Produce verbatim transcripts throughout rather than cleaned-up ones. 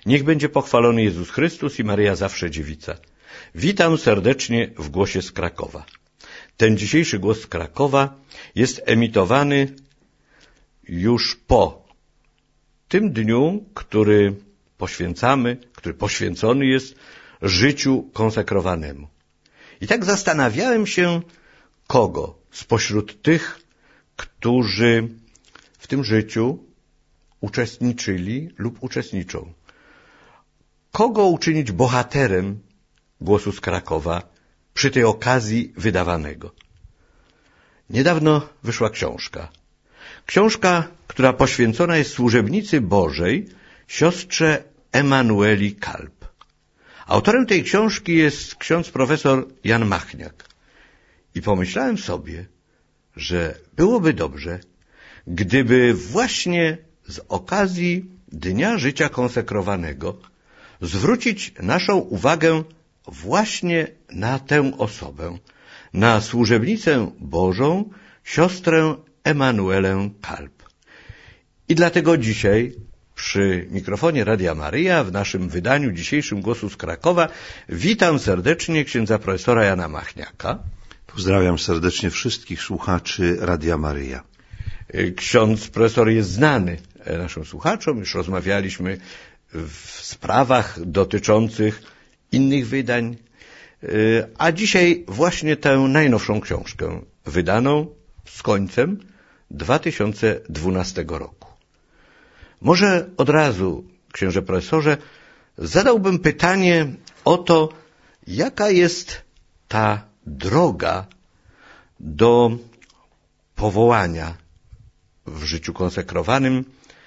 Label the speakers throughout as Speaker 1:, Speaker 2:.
Speaker 1: Niech będzie pochwalony Jezus Chrystus i Maryja zawsze dziewica. Witam serdecznie w głosie z Krakowa. Ten dzisiejszy głos z Krakowa jest emitowany już po tym dniu, który poświęcamy, który poświęcony jest życiu konsekrowanemu. I tak zastanawiałem się, kogo spośród tych, którzy w tym życiu uczestniczyli lub uczestniczą, kogo uczynić bohaterem głosu z Krakowa przy tej okazji wydawanego. Niedawno wyszła książka. Książka, która poświęcona jest służebnicy Bożej, siostrze Emanueli Kalb. Autorem tej książki jest ksiądz profesor Jan Machniak. I pomyślałem sobie, że byłoby dobrze, gdyby właśnie z okazji Dnia Życia Konsekrowanego zwrócić naszą uwagę właśnie na tę osobę, na służebnicę Bożą, siostrę Emanuelę Kalb. I dlatego dzisiaj przy mikrofonie Radia Maryja w naszym wydaniu dzisiejszym Głosu z Krakowa witam serdecznie księdza profesora Jana Machniaka.
Speaker 2: Pozdrawiam serdecznie wszystkich słuchaczy Radia Maryja.
Speaker 1: Ksiądz profesor jest znany naszym słuchaczom, już rozmawialiśmy w sprawach dotyczących innych wydań, a dzisiaj właśnie tę najnowszą książkę, wydaną z końcem dwa tysiące dwunastego roku. Może od razu, księże profesorze, zadałbym pytanie o to, jaka jest ta droga do powołania w życiu konsekrowanym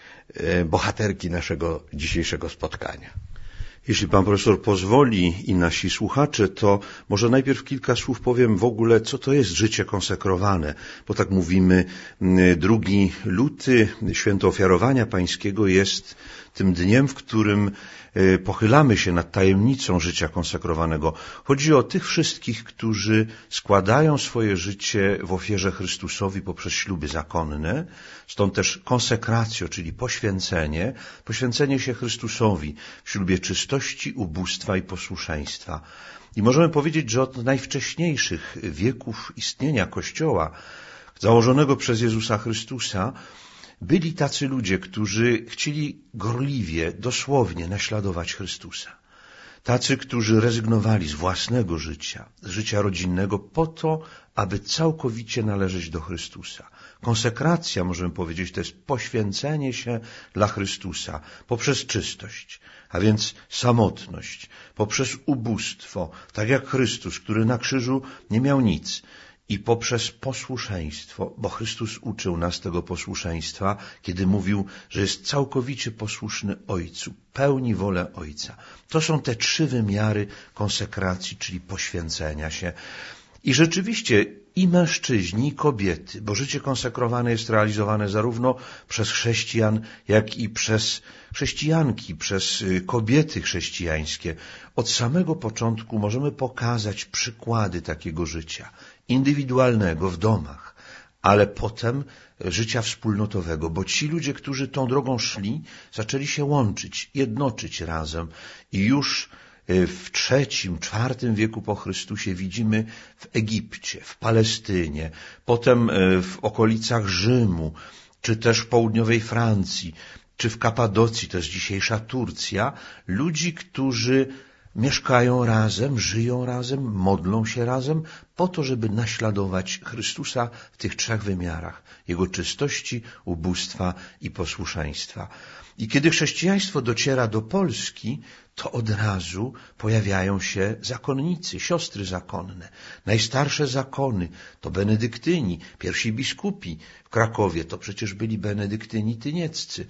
Speaker 1: bohaterki naszego dzisiejszego spotkania.
Speaker 2: Jeśli pan profesor pozwoli i nasi słuchacze, to może najpierw kilka słów powiem w ogóle, co to jest życie konsekrowane, bo tak mówimy, drugi luty, święto ofiarowania pańskiego, jest tym dniem, w którym pochylamy się nad tajemnicą życia konsekrowanego. Chodzi o tych wszystkich, którzy składają swoje życie w ofierze Chrystusowi poprzez śluby zakonne, stąd też konsekracjo, czyli poświęcenie, poświęcenie się Chrystusowi w ślubie czystości, ubóstwa i posłuszeństwa. I możemy powiedzieć, że od najwcześniejszych wieków istnienia Kościoła, założonego przez Jezusa Chrystusa, byli tacy ludzie, którzy chcieli gorliwie, dosłownie naśladować Chrystusa. Tacy, którzy rezygnowali z własnego życia, z życia rodzinnego po to, aby całkowicie należeć do Chrystusa. Konsekracja, możemy powiedzieć, to jest poświęcenie się dla Chrystusa poprzez czystość, a więc samotność, poprzez ubóstwo, tak jak Chrystus, który na krzyżu nie miał nic, i poprzez posłuszeństwo, bo Chrystus uczył nas tego posłuszeństwa, kiedy mówił, że jest całkowicie posłuszny Ojcu, pełni wolę Ojca. To są te trzy wymiary konsekracji, czyli poświęcenia się. I rzeczywiście i mężczyźni, i kobiety, bo życie konsekrowane jest realizowane zarówno przez chrześcijan, jak i przez chrześcijanki, przez kobiety chrześcijańskie. Od samego początku możemy pokazać przykłady takiego życia, indywidualnego w domach, ale potem życia wspólnotowego, bo ci ludzie, którzy tą drogą szli, zaczęli się łączyć, jednoczyć razem i już w trzecim, czwartym wieku po Chrystusie widzimy w Egipcie, w Palestynie, potem w okolicach Rzymu, czy też w południowej Francji, czy w Kapadocji, to jest dzisiejsza Turcja, ludzi, którzy mieszkają razem, żyją razem, modlą się razem, po to, żeby naśladować Chrystusa w tych trzech wymiarach, Jego czystości, ubóstwa i posłuszeństwa. I kiedy chrześcijaństwo dociera do Polski, to od razu pojawiają się zakonnicy, siostry zakonne. Najstarsze zakony to benedyktyni, pierwsi biskupi w Krakowie, to przecież byli benedyktyni tynieccy.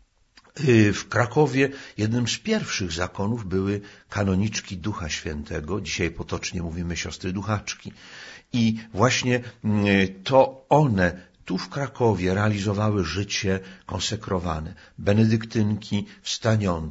Speaker 2: W Krakowie jednym z pierwszych zakonów były kanoniczki Ducha Świętego, dzisiaj potocznie mówimy siostry duchaczki. I właśnie to one tu w Krakowie realizowały życie konsekrowane. Benedyktynki w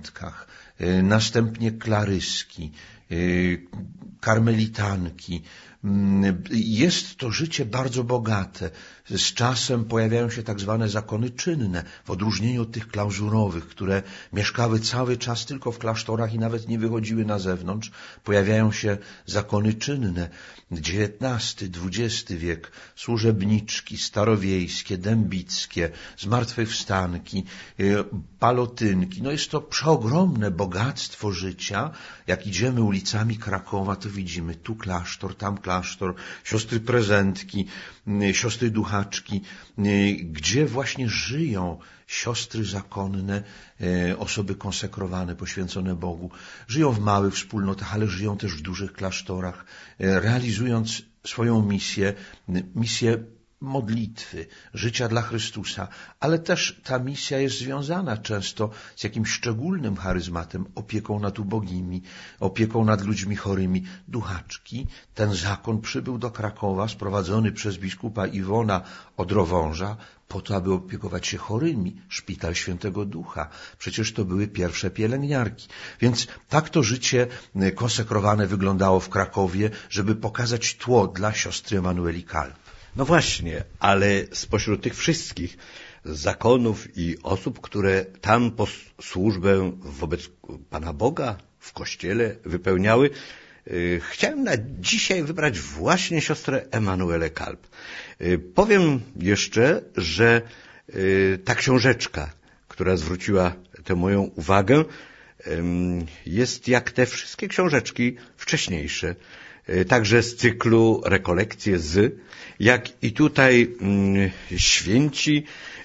Speaker 2: staniątkach, następnie klaryski, karmelitanki, Jest to życie bardzo bogate. Z czasem pojawiają się tak zwane zakony czynne, w odróżnieniu od tych klauzurowych, które mieszkały cały czas tylko w klasztorach i nawet nie wychodziły na zewnątrz. Pojawiają się zakony czynne. dziewiętnasty, dwudziesty wiek, służebniczki, starowiejskie, dębickie, zmartwychwstanki, palotynki. No jest to przeogromne bogactwo życia. Jak idziemy ulicami Krakowa, to widzimy tu klasztor, tam klasztor, siostry prezentki, siostry duchaczki, gdzie właśnie żyją siostry zakonne, osoby konsekrowane, poświęcone Bogu. Żyją w małych wspólnotach, ale żyją też w dużych klasztorach, realizując swoją misję, misję modlitwy, życia dla Chrystusa, ale też ta misja jest związana często z jakimś szczególnym charyzmatem, opieką nad ubogimi, opieką nad ludźmi chorymi. Duchaczki, ten zakon przybył do Krakowa, sprowadzony przez biskupa Iwona Odrowąża, po to, aby opiekować się chorymi. Szpital Świętego Ducha. Przecież to były pierwsze pielęgniarki. Więc tak to życie konsekrowane wyglądało w Krakowie, żeby pokazać tło dla siostry Emanueli Kalb.
Speaker 1: No właśnie, ale spośród tych wszystkich zakonów i osób, które tam po służbę wobec Pana Boga w Kościele wypełniały, yy, chciałem na dzisiaj wybrać właśnie siostrę Emanuelę Kalb. Yy, powiem jeszcze, że yy, ta książeczka, która zwróciła tę moją uwagę, yy, jest jak te wszystkie książeczki wcześniejsze, także z cyklu Rekolekcje z, jak i tutaj mm, święci,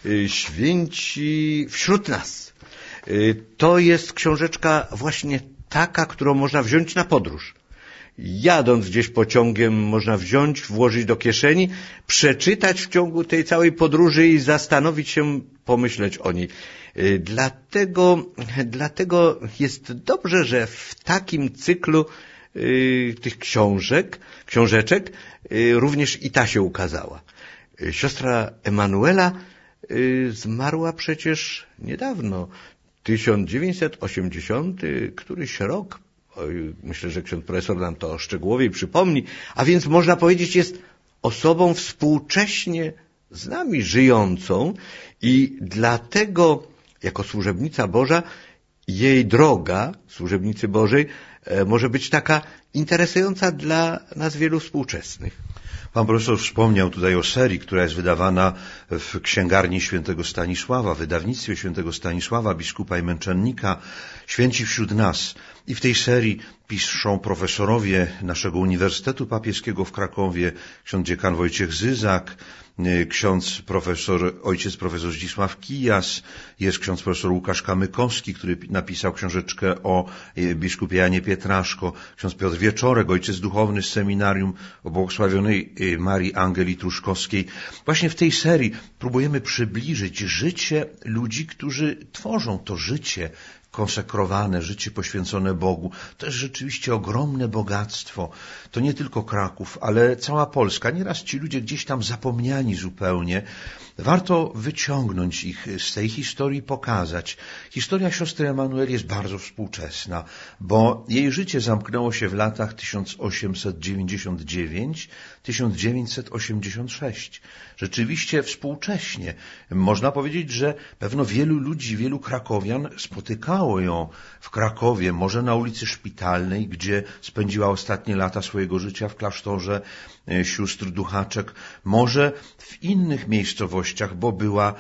Speaker 1: święci wśród nas. To jest książeczka właśnie taka, którą można wziąć na podróż. Jadąc gdzieś pociągiem można wziąć, włożyć do kieszeni, przeczytać w ciągu tej całej podróży i zastanowić się, pomyśleć o niej. Dlatego, dlatego jest dobrze, że w takim cyklu tych książek, książeczek również i ta się ukazała. Siostra Emanuela zmarła przecież niedawno, tysiąc dziewięćset osiemdziesiąty któryś rok. Myślę, że ksiądz profesor nam to szczegółowiej przypomni, a więc można powiedzieć, jest osobą współcześnie z nami żyjącą i dlatego jako służebnica Boża jej droga, służebnicy Bożej, może być taka interesująca dla nas wielu współczesnych.
Speaker 2: Pan profesor wspomniał tutaj o serii, która jest wydawana w księgarni świętego Stanisława, w wydawnictwie świętego Stanisława, biskupa i męczennika, Święci wśród nas. I w tej serii piszą profesorowie naszego Uniwersytetu Papieskiego w Krakowie, ksiądz dziekan Wojciech Zyzak, ksiądz profesor, ojciec profesor Zdzisław Kijas, jest ksiądz profesor Łukasz Kamykowski, który napisał książeczkę o biskupie Janie Pietraszko, ksiądz Piotr Wieczorek, ojciec duchowny z seminarium o błogosławionej Marii Angeli Truszkowskiej. Właśnie w tej serii próbujemy przybliżyć życie ludzi, którzy tworzą to życie konsekrowane, życie poświęcone Bogu. To jest rzeczywiście ogromne bogactwo. To nie tylko Kraków, ale cała Polska. Nieraz ci ludzie gdzieś tam zapomniani zupełnie. Warto wyciągnąć ich z tej historii, pokazać. Historia siostry Emanueli jest bardzo współczesna, bo jej życie zamknęło się w latach tysiąc osiemset dziewięćdziesiąt dziewięć do tysiąc dziewięćset osiemdziesiąt sześć. Rzeczywiście współcześnie. Można powiedzieć, że pewno wielu ludzi, wielu krakowian spotykało ją w Krakowie, może na ulicy Szpitalnej, gdzie spędziła ostatnie lata swojego życia w klasztorze sióstr Duchaczek, może w innych miejscowościach, bo była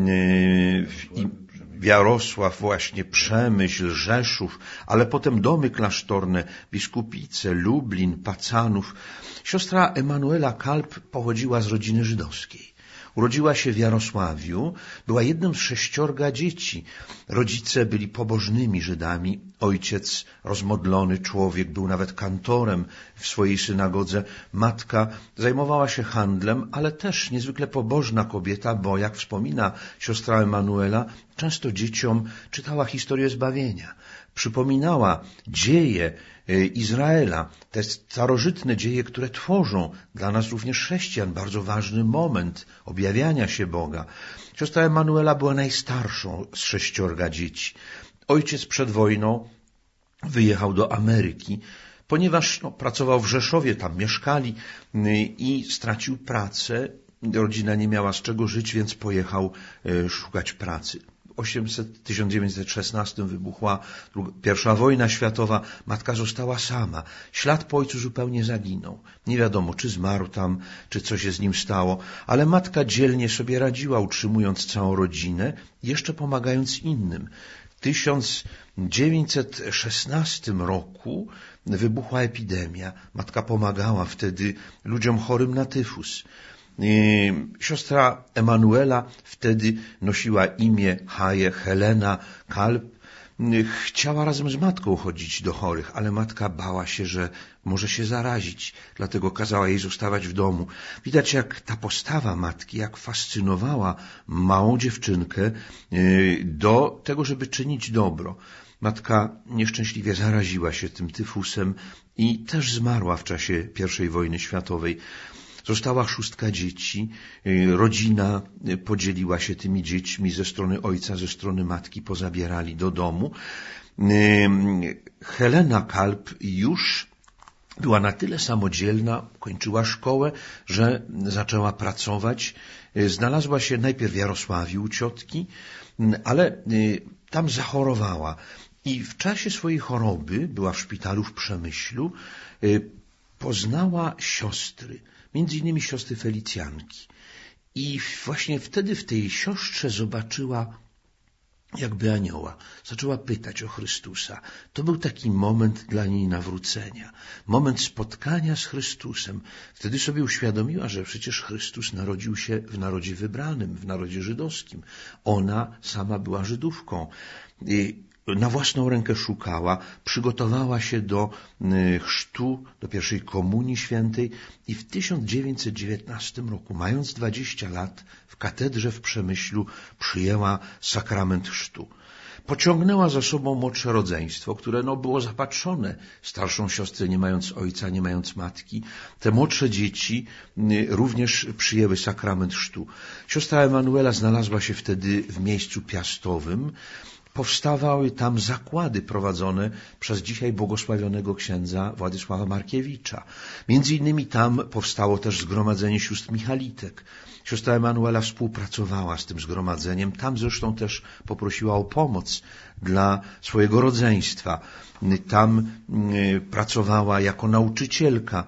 Speaker 2: w Jarosław właśnie, Przemyśl, Rzeszów, ale potem domy klasztorne, Biskupice, Lublin, Pacanów. Siostra Emanuela Kalb pochodziła z rodziny żydowskiej. Urodziła się w Jarosławiu, była jednym z sześciorga dzieci. Rodzice byli pobożnymi Żydami. Ojciec, rozmodlony człowiek, był nawet kantorem w swojej synagodze. Matka zajmowała się handlem, ale też niezwykle pobożna kobieta, bo jak wspomina siostra Emanuela, często dzieciom czytała historię zbawienia. Przypominała dzieje Izraela, te starożytne dzieje, które tworzą dla nas również chrześcijan bardzo ważny moment objawiania się Boga. Siostra Emanuela była najstarszą z sześciorga dzieci. Ojciec przed wojną wyjechał do Ameryki, Ponieważ no, pracował w Rzeszowie, tam mieszkali i stracił pracę, rodzina nie miała z czego żyć, więc pojechał szukać pracy. W tysiąc dziewięćset szesnastym wybuchła pierwsza wojna światowa, matka została sama. Ślad po ojcu zupełnie zaginął. Nie wiadomo, czy zmarł tam, czy coś się z nim stało, ale matka dzielnie sobie radziła, utrzymując całą rodzinę, jeszcze pomagając innym. W tysiąc dziewięćset szesnastym roku wybuchła epidemia. Matka pomagała wtedy ludziom chorym na tyfus. Siostra Emanuela wtedy nosiła imię Haje Helena Kalb. Chciała razem z matką chodzić do chorych, ale matka bała się, że może się zarazić, dlatego kazała jej zostawać w domu. Widać, jak ta postawa matki, jak fascynowała małą dziewczynkę do tego, żeby czynić dobro. Matka nieszczęśliwie zaraziła się tym tyfusem i też zmarła w czasie pierwszej wojny światowej. Została szóstka dzieci, rodzina podzieliła się tymi dziećmi ze strony ojca, ze strony matki, pozabierali do domu. Helena Kalb już była na tyle samodzielna, kończyła szkołę, że zaczęła pracować. Znalazła się najpierw w Jarosławiu u ciotki, ale tam zachorowała i w czasie swojej choroby, była w szpitalu w Przemyślu, poznała siostry, między innymi siostry Felicjanki. I właśnie wtedy w tej siostrze zobaczyła jakby anioła. Zaczęła pytać o Chrystusa. To był taki moment dla niej nawrócenia. Moment spotkania z Chrystusem. Wtedy sobie uświadomiła, że przecież Chrystus narodził się w narodzie wybranym, w narodzie żydowskim. Ona sama była Żydówką. I na własną rękę szukała, przygotowała się do chrztu, do pierwszej komunii świętej i w tysiąc dziewięćset dziewiętnastym roku, mając dwadzieścia lat, w katedrze w Przemyślu przyjęła sakrament chrztu. Pociągnęła za sobą młodsze rodzeństwo, które no, było zapatrzone, starszą siostrę nie mając ojca, nie mając matki. Te młodsze dzieci również przyjęły sakrament chrztu. Siostra Emanuela znalazła się wtedy w miejscu piastowym. Powstawały tam zakłady prowadzone przez dzisiaj błogosławionego księdza Władysława Markiewicza. Między innymi tam powstało też zgromadzenie sióstr Michalitek. Siostra Emanuela współpracowała z tym zgromadzeniem. Tam zresztą też poprosiła o pomoc dla swojego rodzeństwa. Tam pracowała jako nauczycielka.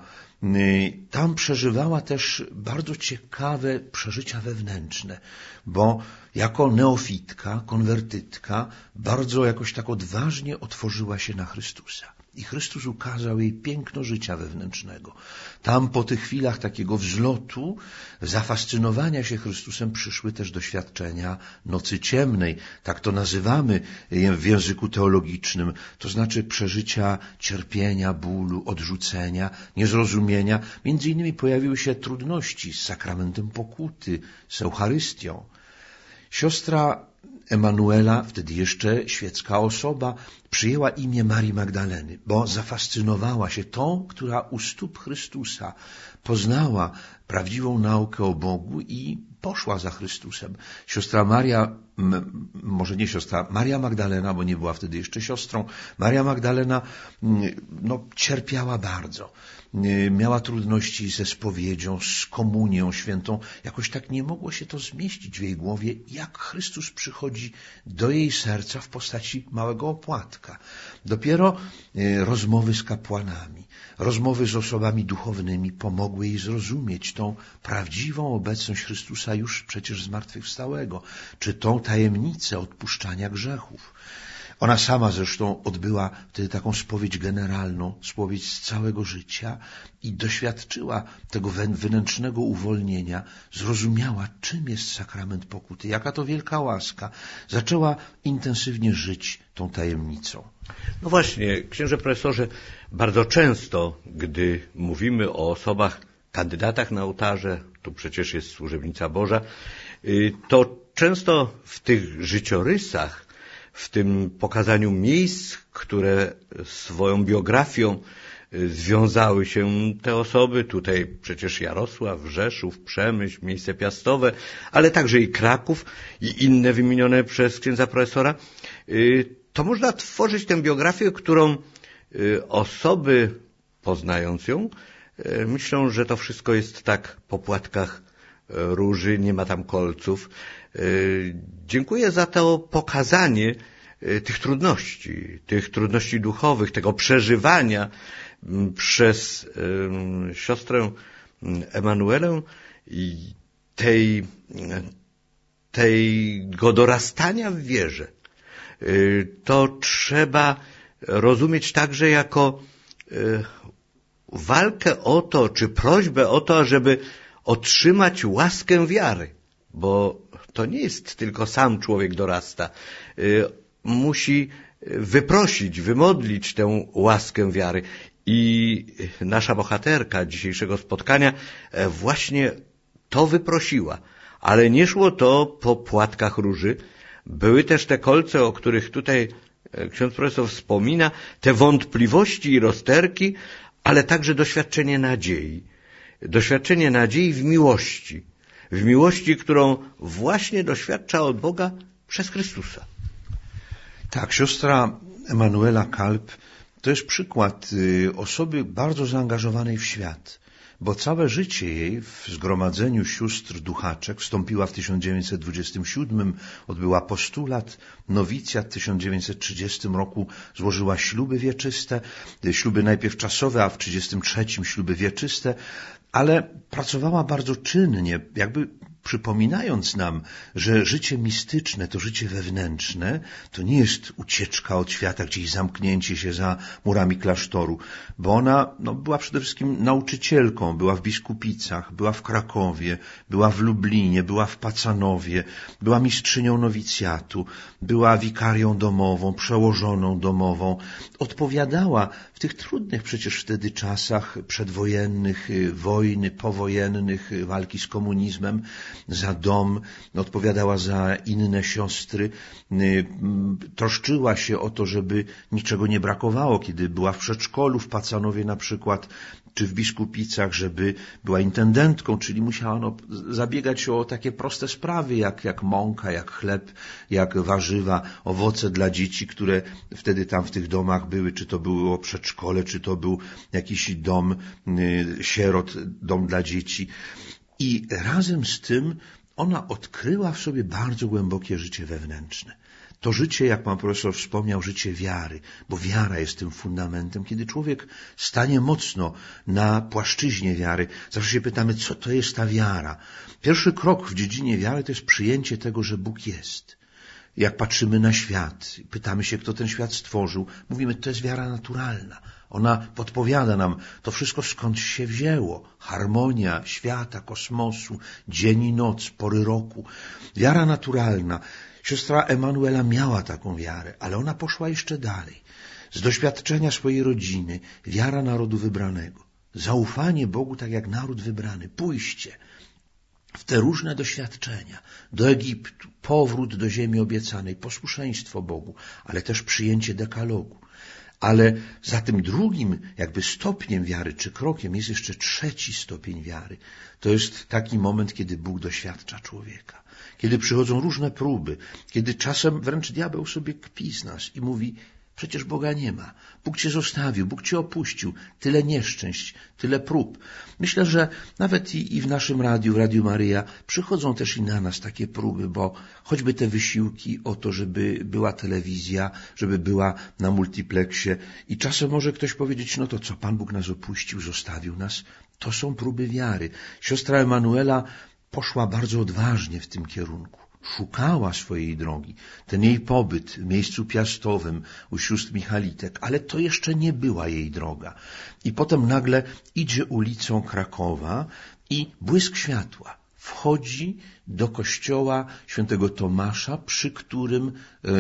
Speaker 2: Tam przeżywała też bardzo ciekawe przeżycia wewnętrzne, bo jako neofitka, konwertytka bardzo jakoś tak odważnie otworzyła się na Chrystusa. I Chrystus ukazał jej piękno życia wewnętrznego. Tam po tych chwilach takiego wzlotu, zafascynowania się Chrystusem przyszły też doświadczenia nocy ciemnej. Tak to nazywamy w języku teologicznym. To znaczy przeżycia cierpienia, bólu, odrzucenia, niezrozumienia. Między innymi pojawiły się trudności z sakramentem pokuty, z Eucharystią. Siostra Emanuela, wtedy jeszcze świecka osoba, przyjęła imię Marii Magdaleny, bo zafascynowała się tą, która u stóp Chrystusa poznała prawdziwą naukę o Bogu i poszła za Chrystusem. Siostra Maria, m, może nie siostra, Maria Magdalena, bo nie była wtedy jeszcze siostrą, Maria Magdalena no, cierpiała bardzo. Miała trudności ze spowiedzią, z komunią świętą. Jakoś tak nie mogło się to zmieścić w jej głowie, jak Chrystus przychodzi do jej serca w postaci małego opłatka. Dopiero rozmowy z kapłanami, rozmowy z osobami duchownymi pomogły jej zrozumieć tą prawdziwą obecność Chrystusa już przecież zmartwychwstałego, czy tą tajemnicę odpuszczania grzechów. Ona sama zresztą odbyła wtedy taką spowiedź generalną, spowiedź z całego życia i doświadczyła tego wewnętrznego uwolnienia, zrozumiała, czym jest sakrament pokuty, jaka to wielka łaska. Zaczęła intensywnie żyć tą tajemnicą.
Speaker 1: No właśnie, księże profesorze, bardzo często, gdy mówimy o osobach, kandydatach na ołtarze, tu przecież jest służebnica Boża, to często w tych życiorysach, w tym pokazaniu miejsc, które swoją biografią związały się te osoby, tutaj przecież Jarosław, Rzeszów, Przemyśl, miejsce piastowe, ale także i Kraków i inne wymienione przez księdza profesora, to można tworzyć tę biografię, którą osoby poznając ją, myślą, że to wszystko jest tak po płatkach róży, nie ma tam kolców. Dziękuję za to pokazanie tych trudności, tych trudności duchowych, tego przeżywania przez siostrę Emanuelę i tej, tego dorastania w wierze. To trzeba rozumieć także jako walkę o to, czy prośbę o to, żeby otrzymać łaskę wiary, bo to nie jest tylko sam człowiek dorasta. Musi wyprosić, wymodlić tę łaskę wiary. I nasza bohaterka dzisiejszego spotkania właśnie to wyprosiła. Ale nie szło to po płatkach róży. Były też te kolce, o których tutaj ksiądz profesor wspomina, te wątpliwości i rozterki, ale także doświadczenie nadziei. Doświadczenie nadziei w miłości. W miłości, którą właśnie doświadcza od Boga przez Chrystusa.
Speaker 2: Tak, siostra Emanuela Kalb to jest przykład osoby bardzo zaangażowanej w świat, bo całe życie jej w Zgromadzeniu Sióstr Duchaczek wstąpiła w tysiąc dziewięćset dwudziestym siódmym, odbyła postulat, nowicjat w tysiąc dziewięćset trzydziestym roku złożyła śluby wieczyste, śluby najpierw czasowe, a w trzydziestym trzecim śluby wieczyste, ale pracowała bardzo czynnie, jakby przypominając nam, że życie mistyczne, to życie wewnętrzne, to nie jest ucieczka od świata, gdzieś zamknięcie się za murami klasztoru, bo ona no, była przede wszystkim nauczycielką, była w Biskupicach, była w Krakowie, była w Lublinie, była w Pacanowie, była mistrzynią nowicjatu, była wikarią domową, przełożoną domową, odpowiadała w tych trudnych przecież wtedy czasach przedwojennych, wojny, powojennych, walki z komunizmem, za dom, odpowiadała za inne siostry, troszczyła się o to, żeby niczego nie brakowało, kiedy była w przedszkolu w Pacanowie na przykład, czy w Biskupicach, żeby była intendentką, czyli musiała no, zabiegać się o takie proste sprawy, jak, jak mąka, jak chleb, jak warzywa, owoce dla dzieci, które wtedy tam w tych domach były, czy to było przedszkole, czy to był jakiś dom y, sierot, dom dla dzieci. I razem z tym ona odkryła w sobie bardzo głębokie życie wewnętrzne. To życie, jak pan profesor wspomniał, życie wiary, bo wiara jest tym fundamentem. Kiedy człowiek stanie mocno na płaszczyźnie wiary, zawsze się pytamy, co to jest ta wiara. Pierwszy krok w dziedzinie wiary to jest przyjęcie tego, że Bóg jest. Jak patrzymy na świat, pytamy się, kto ten świat stworzył, mówimy, to jest wiara naturalna. Ona podpowiada nam to wszystko, skąd się wzięło. Harmonia świata, kosmosu, dzień i noc, pory roku. Wiara naturalna. Siostra Emanuela miała taką wiarę, ale ona poszła jeszcze dalej. Z doświadczenia swojej rodziny, wiara narodu wybranego. Zaufanie Bogu tak jak naród wybrany. Pójście w te różne doświadczenia. Do Egiptu, powrót do ziemi obiecanej, posłuszeństwo Bogu, ale też przyjęcie dekalogu. Ale za tym drugim jakby stopniem wiary, czy krokiem jest jeszcze trzeci stopień wiary. To jest taki moment, kiedy Bóg doświadcza człowieka. Kiedy przychodzą różne próby, kiedy czasem wręcz diabeł sobie kpi z nas i mówi, przecież Boga nie ma. Bóg cię zostawił, Bóg cię opuścił. Tyle nieszczęść, tyle prób. Myślę, że nawet i, i w naszym radiu, w Radiu Maryja, przychodzą też i na nas takie próby, bo choćby te wysiłki o to, żeby była telewizja, żeby była na multiplexie i czasem może ktoś powiedzieć, no to co, Pan Bóg nas opuścił, zostawił nas. To są próby wiary. Siostra Emanuela poszła bardzo odważnie w tym kierunku. Szukała swojej drogi. Ten jej pobyt w miejscu piastowym u sióstr Michalitek, ale to jeszcze nie była jej droga. I potem nagle idzie ulicą Krakowa i błysk światła. Wchodzi do kościoła świętego Tomasza, przy którym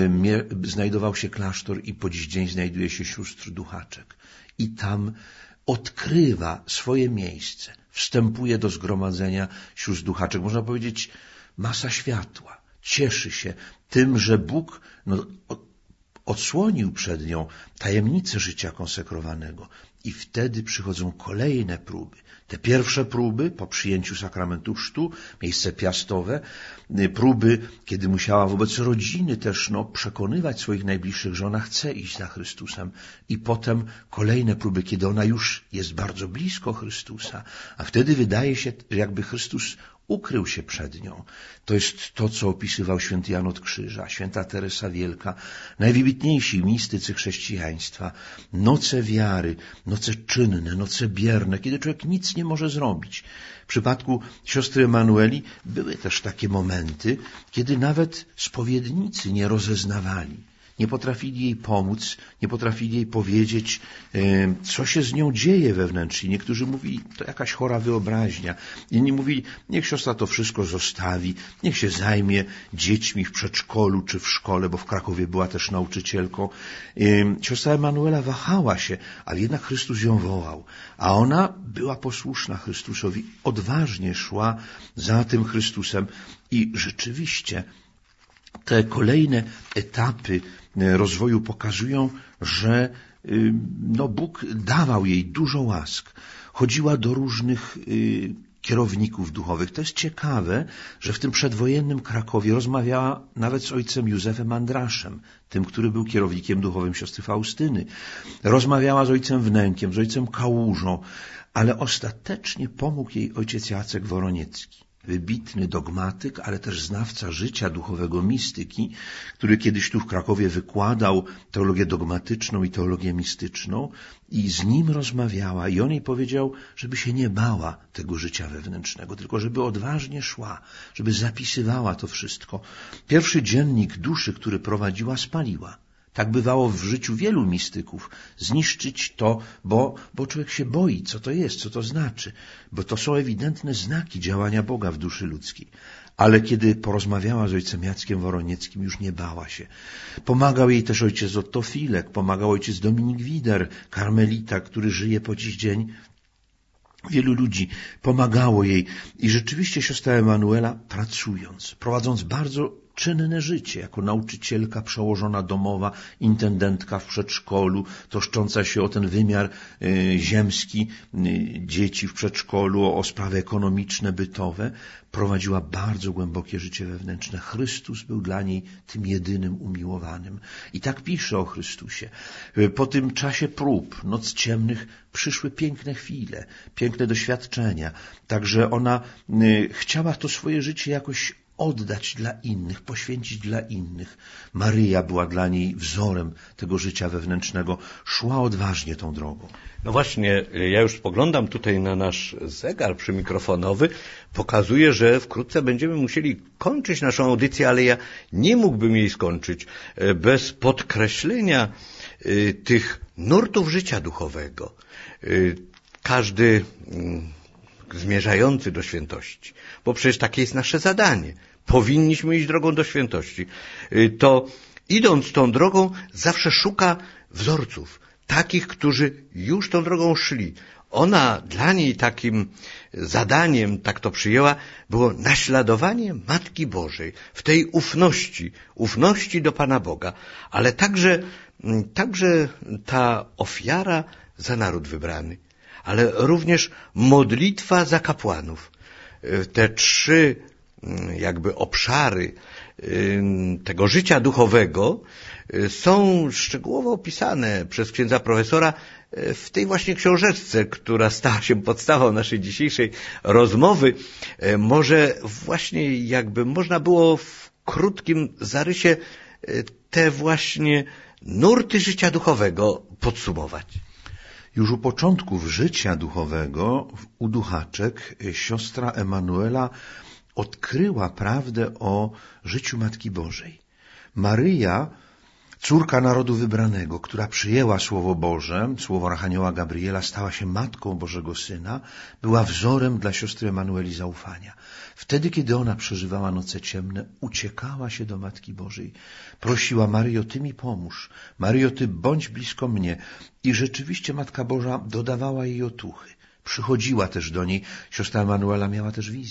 Speaker 2: y, znajdował się klasztor i po dziś dzień znajduje się sióstr Duchaczek. I tam odkrywa swoje miejsce. Wstępuje do zgromadzenia sióstr Duchaczek. Można powiedzieć, masa światła. Cieszy się tym, że Bóg no, odsłonił przed nią tajemnicę życia konsekrowanego I wtedy przychodzą kolejne próby. Te pierwsze próby po przyjęciu sakramentu chrztu, miejsce piastowe, próby, kiedy musiała wobec rodziny też no, przekonywać swoich najbliższych, że ona chce iść za Chrystusem. I potem kolejne próby, kiedy ona już jest bardzo blisko Chrystusa, a wtedy wydaje się, jakby Chrystus ukrył się przed nią. To jest to, co opisywał święty Jan od Krzyża, święta Teresa Wielka, najwybitniejsi mistycy chrześcijaństwa. Noce wiary, noce czynne, noce bierne, kiedy człowiek nic nie może zrobić. W przypadku siostry Emanueli były też takie momenty, kiedy nawet spowiednicy nie rozeznawali. Nie potrafili jej pomóc, nie potrafili jej powiedzieć, co się z nią dzieje wewnętrznie. Niektórzy mówili, to jakaś chora wyobraźnia. Inni mówili, niech siostra to wszystko zostawi, niech się zajmie dziećmi w przedszkolu czy w szkole, bo w Krakowie była też nauczycielką. Siostra Emanuela wahała się, ale jednak Chrystus ją wołał. A ona była posłuszna Chrystusowi, odważnie szła za tym Chrystusem i rzeczywiście te kolejne etapy rozwoju pokazują, że no, Bóg dawał jej dużo łask. Chodziła do różnych y, kierowników duchowych. To jest ciekawe, że w tym przedwojennym Krakowie rozmawiała nawet z ojcem Józefem Andraszem, tym, który był kierownikiem duchowym siostry Faustyny. Rozmawiała z ojcem Wnękiem, z ojcem Kałużą, ale ostatecznie pomógł jej ojciec Jacek Woroniecki. Wybitny dogmatyk, ale też znawca życia duchowego, mistyki, który kiedyś tu w Krakowie wykładał teologię dogmatyczną i teologię mistyczną i z nim rozmawiała i on jej powiedział, żeby się nie bała tego życia wewnętrznego, tylko żeby odważnie szła, żeby zapisywała to wszystko. Pierwszy dziennik duszy, który prowadziła, spaliła. Tak bywało w życiu wielu mistyków. Zniszczyć to, bo, bo człowiek się boi, co to jest, co to znaczy. Bo to są ewidentne znaki działania Boga w duszy ludzkiej. Ale kiedy porozmawiała z ojcem Jackiem Woronieckim, już nie bała się. Pomagał jej też ojciec Otto Filek, pomagał ojciec Dominik Wider, karmelita, który żyje po dziś dzień. Wielu ludzi pomagało jej. I rzeczywiście siostra Emanuela, pracując, prowadząc bardzo czynne życie, jako nauczycielka, przełożona domowa, intendentka w przedszkolu, troszcząca się o ten wymiar y, ziemski y, dzieci w przedszkolu, o, o sprawy ekonomiczne, bytowe, prowadziła bardzo głębokie życie wewnętrzne. Chrystus był dla niej tym jedynym umiłowanym. I tak pisze o Chrystusie. Po tym czasie prób, noc ciemnych, przyszły piękne chwile, piękne doświadczenia. Także ona y, chciała to swoje życie jakoś oddać dla innych, poświęcić dla innych. Maryja była dla niej wzorem tego życia wewnętrznego. Szła odważnie tą drogą.
Speaker 1: No właśnie, ja już spoglądam tutaj na nasz zegar przymikrofonowy. Pokazuje, że wkrótce będziemy musieli kończyć naszą audycję, ale ja nie mógłbym jej skończyć bez podkreślenia tych nurtów życia duchowego. Każdy zmierzający do świętości, bo przecież takie jest nasze zadanie. Powinniśmy iść drogą do świętości. To idąc tą drogą zawsze szuka wzorców, takich, którzy już tą drogą szli. Ona dla niej takim zadaniem, tak to przyjęła, było naśladowanie Matki Bożej w tej ufności, ufności do Pana Boga, ale także, także ta ofiara za naród wybrany, ale również modlitwa za kapłanów. Te trzy jakby obszary tego życia duchowego są szczegółowo opisane przez księdza profesora w tej właśnie książeczce, która stała się podstawą naszej dzisiejszej rozmowy. Może właśnie jakby można było w krótkim zarysie te właśnie nurty życia duchowego podsumować.
Speaker 2: Już u początków życia duchowego u Duchaczek siostra Emanuela odkryła prawdę o życiu Matki Bożej. Maryja, córka narodu wybranego, która przyjęła Słowo Boże, słowo archanioła Gabriela, stała się Matką Bożego Syna, była wzorem dla siostry Emanueli zaufania. Wtedy, kiedy ona przeżywała noce ciemne, uciekała się do Matki Bożej. Prosiła: Maryjo, Ty mi pomóż. Maryjo, Ty bądź blisko mnie. I rzeczywiście Matka Boża dodawała jej otuchy. Przychodziła też do niej. Siostra Emanuela miała też wizję.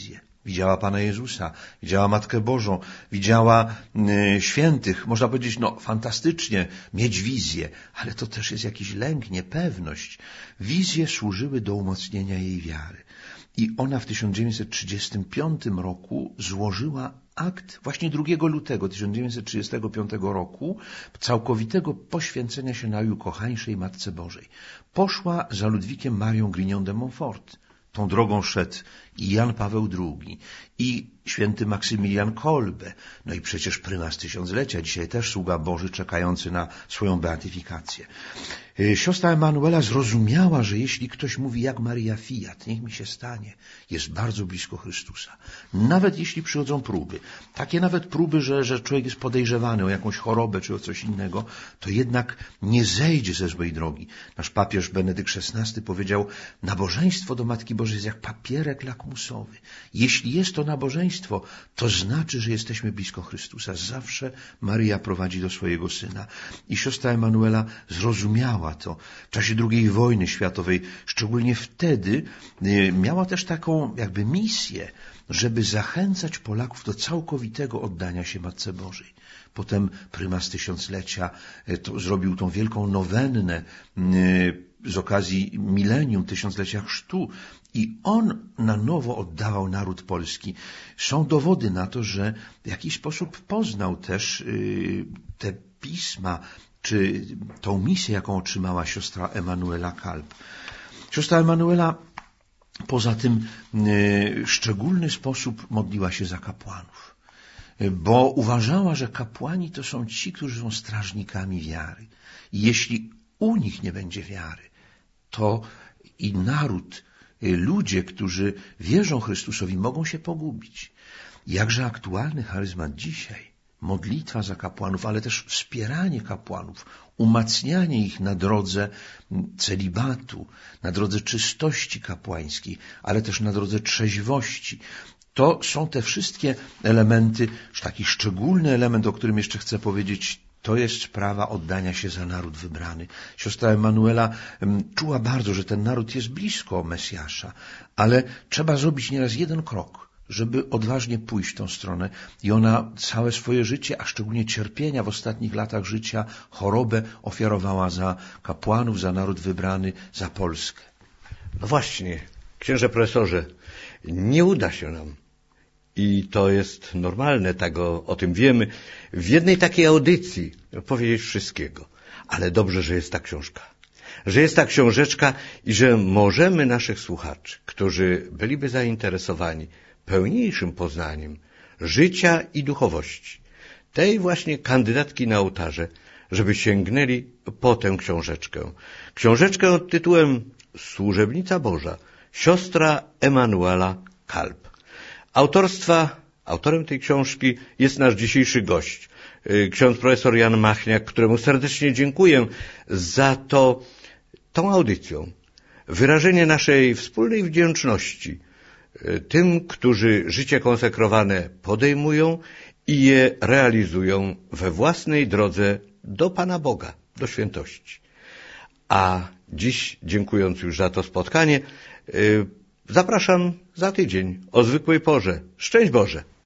Speaker 2: Widziała Pana Jezusa, widziała Matkę Bożą, widziała y, świętych. Można powiedzieć, no fantastycznie mieć wizję, ale to też jest jakiś lęk, niepewność. Wizje służyły do umocnienia jej wiary. I ona w tysiąc dziewięćset trzydziestym piątym roku złożyła akt właśnie drugiego lutego tysiąc dziewięćset trzydziestego piątego roku całkowitego poświęcenia się najukochańszej Matce Bożej. Poszła za Ludwikiem Marią Grignon de Montfort. Tą drogą szedł i Jan Paweł drugi, i święty Maksymilian Kolbe, no i przecież prymas tysiąclecia, dzisiaj też sługa Boży czekający na swoją beatyfikację. Siostra Emanuela zrozumiała, że jeśli ktoś mówi jak Maria Fiat, niech mi się stanie, jest bardzo blisko Chrystusa. Nawet jeśli przychodzą próby, takie nawet próby, że, że człowiek jest podejrzewany o jakąś chorobę czy o coś innego, to jednak nie zejdzie ze złej drogi. Nasz papież Benedykt szesnasty powiedział, nabożeństwo do Matki Bożej jest jak papierek lakmusowy. Jeśli jest to nabożeństwo, to znaczy, że jesteśmy blisko Chrystusa. Zawsze Maryja prowadzi do swojego Syna. I siostra Emanuela zrozumiała to. W czasie drugiej wojny światowej, szczególnie wtedy, miała też taką jakby misję, żeby zachęcać Polaków do całkowitego oddania się Matce Bożej. Potem prymas tysiąclecia to, zrobił tą wielką nowennę z okazji milenium, tysiąclecia chrztu, i on na nowo oddawał naród polski. Są dowody na to, że w jakiś sposób poznał też te pisma, czy tą misję, jaką otrzymała siostra Emanuela Kalb. Siostra Emanuela poza tym w szczególny sposób modliła się za kapłanów, bo uważała, że kapłani to są ci, którzy są strażnikami wiary. I jeśli u nich nie będzie wiary, to i naród, ludzie, którzy wierzą Chrystusowi, mogą się pogubić. Jakże aktualny charyzmat dzisiaj. Modlitwa za kapłanów, ale też wspieranie kapłanów, umacnianie ich na drodze celibatu, na drodze czystości kapłańskiej, ale też na drodze trzeźwości. To są te wszystkie elementy, taki szczególny element, o którym jeszcze chcę powiedzieć, to jest sprawa oddania się za naród wybrany. Siostra Emanuela czuła bardzo, że ten naród jest blisko Mesjasza, ale trzeba zrobić nieraz jeden krok, żeby odważnie pójść w tą stronę. I ona całe swoje życie, a szczególnie cierpienia w ostatnich latach życia, chorobę ofiarowała za kapłanów, za naród wybrany, za Polskę.
Speaker 1: No właśnie, księże profesorze, nie uda się nam. I to jest normalne, tak o, o tym wiemy. W jednej takiej audycji powiedzieć wszystkiego. Ale dobrze, że jest ta książka. Że jest ta książeczka i że możemy naszych słuchaczy, którzy byliby zainteresowani pełniejszym poznaniem życia i duchowości tej właśnie kandydatki na ołtarze, żeby sięgnęli po tę książeczkę. Książeczkę pod tytułem Służebnica Boża, siostra Emanuela Kalb. Autorstwa, autorem tej książki jest nasz dzisiejszy gość, ksiądz profesor Jan Machniak, któremu serdecznie dziękuję za to, tą audycją, wyrażenie naszej wspólnej wdzięczności tym, którzy życie konsekrowane podejmują i je realizują we własnej drodze do Pana Boga, do świętości. A dziś, dziękując już za to spotkanie, zapraszam za tydzień o zwykłej porze. Szczęść Boże!